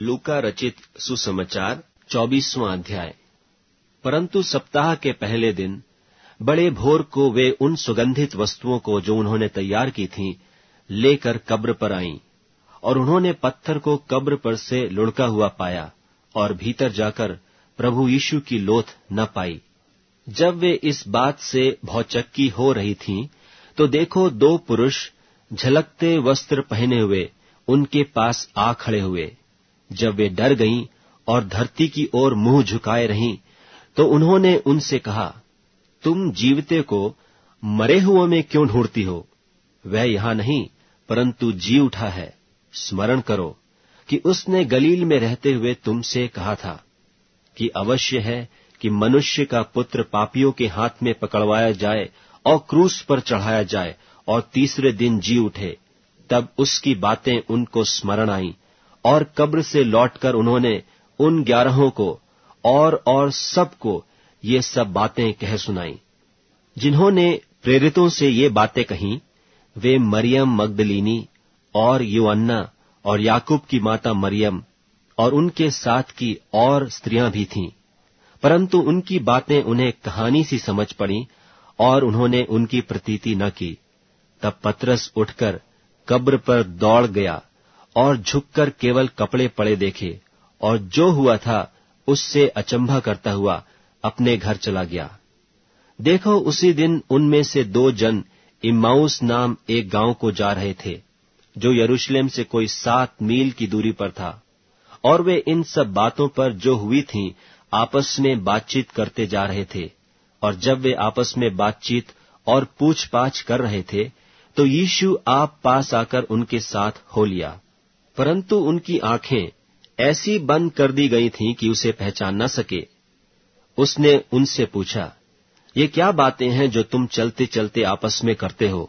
लूका रचित सुसमाचार 24वां अध्याय। परंतु सप्ताह के पहले दिन बड़े भोर को वे उन सुगंधित वस्तुओं को जो उन्होंने तैयार की थीं लेकर कब्र पर आईं, और उन्होंने पत्थर को कब्र पर से लुढ़का हुआ पाया और भीतर जाकर प्रभु यीशु की लोथ न पाई। जब वे इस बात से भौचक्की हो रही थीं, तो देखो 2 पुरुष झलकते वस्त्र पहने हुए उनके पास आ खड़े हुए। जब वे डर गईं और धरती की ओर मुंह झुकाए रहीं, तो उन्होंने उनसे कहा, तुम जीवते को मरे हुओं में क्यों ढूंढती हो? वह यहां नहीं, परंतु जी उठा है। स्मरण करो कि उसने गलील में रहते हुए तुमसे कहा था कि अवश्य है कि मनुष्य का पुत्र पापियों के हाथ में पकड़वाया जाए और क्रूस पर चढ़ाया जाए और तीसरे दिन जी उठे। तब उसकी बातें उनको स्मरण आईं, और कब्र से लौटकर उन्होंने उन 11 को और सबको ये सब बातें कह सुनाई। जिन्होंने प्रेरितों से ये बातें कहीं, वे मरियम मगदलीनी और यूअन्ना और याकूब की माता मरियम और उनके साथ की और स्त्रियां भी थीं। परंतु उनकी बातें उन्हें कहानी सी समझ पड़ी और उन्होंने उनकी प्रतीति न की। तब पतरस उठकर कब्र पर दौड़ गया और झुककर केवल कपड़े पड़े देखे, और जो हुआ था उससे अचंभा करता हुआ अपने घर चला गया। देखो, उसी दिन उनमें से 2 जन इम्माउस नाम एक गांव को जा रहे थे, जो यरूशलेम से कोई 7 मील की दूरी पर था, और वे इन सब बातों पर जो हुई थीं आपस में बातचीत करते जा रहे थे। और जब वे आपस में बातचीत और पूछपाछ कर रहे थे, तो यीशु आप पास आकर उनके साथ हो लिया। परंतु उनकी आंखें ऐसी बंद कर दी गई थीं कि उसे पहचान न सके। उसने उनसे पूछा, ये क्या बातें हैं जो तुम चलते चलते आपस में करते हो?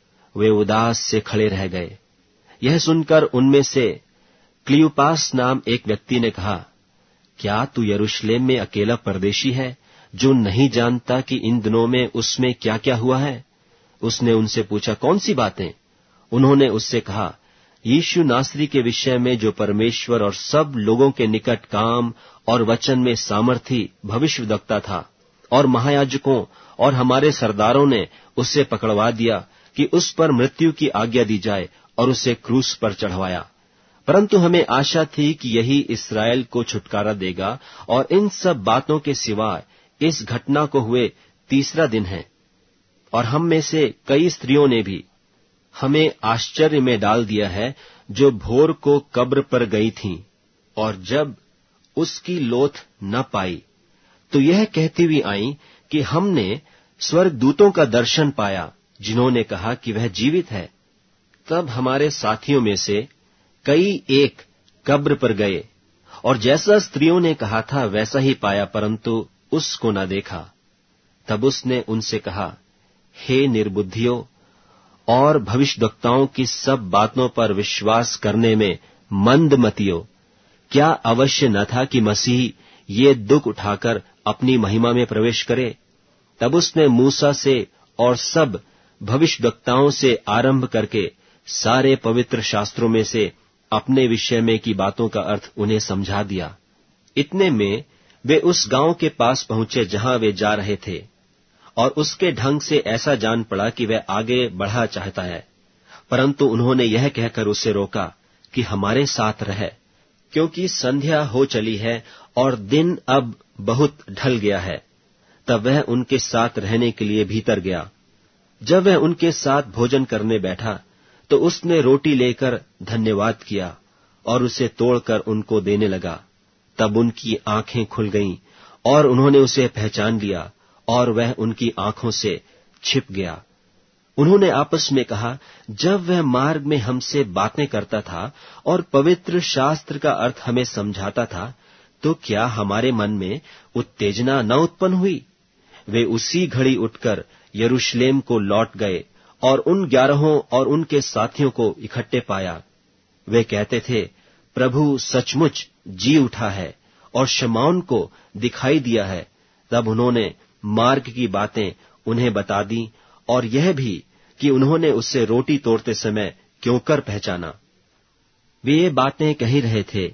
वे उदास से खड़े रह गए। यह सुनकर उनमें से क्लियोपास नाम एक व्यक्ति ने कहा, क्या तू यरूशलेम में अकेला परदेशी है, जो नहीं जानता कि इन दिनों में उसमें क्या क्या हुआ है? उसने उनसे पूछा, कौन सी बातें? उन्होंने उससे कहा, यीशु नासरी के विषय में जो परमेश्वर और सब लोगों के निकट काम और वचन में सामर्थी भविष्यवक्ता था, और महायाजकों और हमारे सरदारों ने उसे पकड़वा दिया कि उस पर मृत्यु की आज्ञा दी जाए, और उसे क्रूस पर चढ़वाया। परंतु हमें आशा थी कि यही इस्राएल को छुटकारा देगा, और इन सब बातों के सिवाय इस घटना को हुए 3रा दिन है। और हम में से कई स्त्रियों ने भी हमें आश्चर्य में डाल दिया है, जो भोर को कब्र पर गई थीं, और जब उसकी लोथ न पाई, तो यह कहती हुई आई कि हमने स्वर्गदूतों का दर्शन पाया, जिन्होंने कहा कि वह जीवित है। तब हमारे साथियों में से कई एक कब्र पर गए, और जैसा स्त्रियों ने कहा था वैसा ही पाया, परंतु उसको न देखा। तब उसने उनसे कहा, हे निर्बुद्धियों और भविष्यद्वक्ताओं की सब बातों पर विश्वास करने में मंदमतियों, क्या अवश्य न था कि मसीह ये दुख उठाकर अपनी महिमा में प्रवेश करे? तब उसने मूसा से और सब भविष्यद्वक्ताओं से आरंभ करके सारे पवित्र शास्त्रों में से अपने विषय में की बातों का अर्थ उन्हें समझा दिया। इतने में वे उस गांव के पास पहुंचे जहां वे जा रहे थे, और उसके ढंग से ऐसा जान पड़ा कि वह आगे बढ़ा चाहता है। परंतु उन्होंने यह कहकर उसे रोका कि हमारे साथ रह, क्योंकि संध्या हो चली है और दिन अब बहुत ढल गया है। तब वह उनके साथ रहने के लिए भीतर गया। जब वह उनके साथ भोजन करने बैठा, तो उसने रोटी लेकर धन्यवाद किया और उसे तोड़कर उनको देने लगा। तब उनकी आंखें खुल गईं और उन्होंने उसे पहचान लिया, और वह उनकी आंखों से छिप गया। उन्होंने आपस में कहा, जब वह मार्ग में हमसे बातें करता था और पवित्र शास्त्र का अर्थ हमें समझाता था, तो क्या हमारे मन में उत्तेजना न उत्पन्न हुई? वे उसी घड़ी उठकर यरूशलेम को लौट गए और उन 11 और उनके साथियों को इकट्ठे पाया। वे कहते थे, प्रभु सचमुच जी उठा है और शमौन को दिखाई दिया है। तब उन्होंने मार्ग की बातें उन्हें बता दी, और यह भी कि उन्होंने उससे रोटी तोड़ते समय क्यों कर पहचाना। वे ये बातें कह ही रहे थे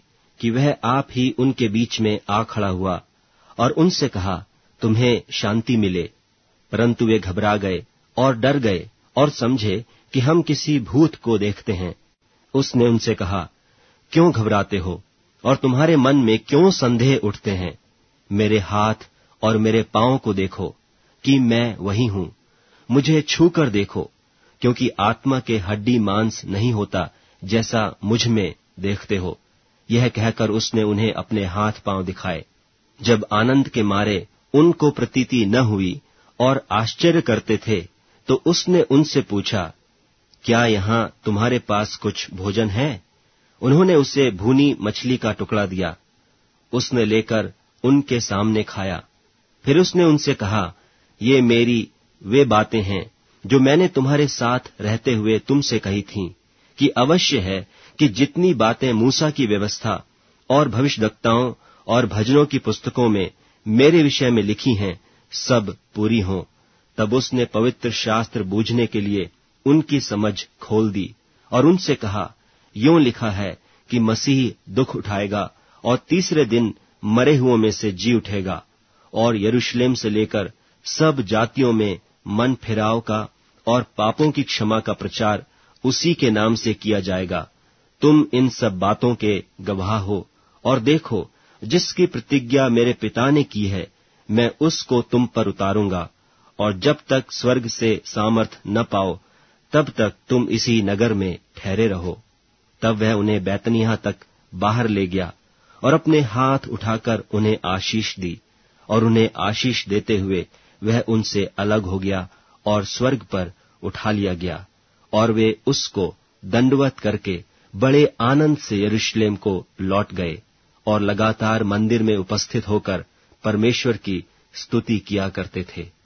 कि वह आप ही उनके बीच में आ खड़ा हुआ और उनसे कहा, तुम्हें शांति मिले। परंतु वे घबरा गए और डर गए और समझे कि हम किसी भूत को देखते हैं। उसने उनसे कहा, क्यों घबराते हो और तुम्हारे मन में क्यों संदेह उठते हैं? मेरे हाथ और मेरे पांव को देखो कि मैं वही हूं। मुझे छूकर देखो, क्योंकि आत्मा के हड्डी मांस नहीं होता जैसा मुझ में देखते हो। यह कहकर उसने उन्हें अपने हाथ पांव दिखाए। जब आनंद के मारे उनको प्रतीति न हुई और आश्चर्य करते थे, तो उसने उनसे पूछा, क्या यहां तुम्हारे पास कुछ भोजन है? उन्होंने उसे भूनी मछली का टुकड़ा दिया। उसने लेकर उनके सामने खाया। फिर उसने उनसे कहा, ये मेरी वे बातें हैं जो मैंने तुम्हारे साथ रहते हुए तुमसे कही थीं, कि अवश्य है कि जितनी बातें मूसा की व्यवस्था और भविष्यद्वक्ताओं और भजनों की पुस्तकों में मेरे विषय में लिखी हैं, सब पूरी हों। तब उसने पवित्र शास्त्र बूझने के लिए उनकी समझ खोल दी और उनसे कहा, यों लिखा है कि मसीह दुख उठाएगा और तीसरे दिन मरे हुओं में से जी उठेगा, और यरूशलेम से लेकर सब जातियों में मन फिराव का और पापों की क्षमा का प्रचार उसी के नाम से किया जाएगा। तुम इन सब बातों के गवाह हो। और देखो, जिसकी प्रतिज्ञा मेरे पिता ने की है, मैं उसको तुम पर उतारूंगा, और जब तक स्वर्ग से सामर्थ न पाओ, तब तक तुम इसी नगर में ठहरे रहो। तब वह उन्हें बैतनिय्याह तक बाहर ले गया और अपने हाथ उठाकर उन्हें आशीष दी, और उन्हें आशीष देते हुए वह उनसे अलग हो गया और स्वर्ग पर उठा लिया गया। और वे उसको दंडवत करके बड़े आनंद से यरूशलेम को लौट गए और लगातार मंदिर में उपस्थित होकर परमेश्वर की स्तुति किया करते थे।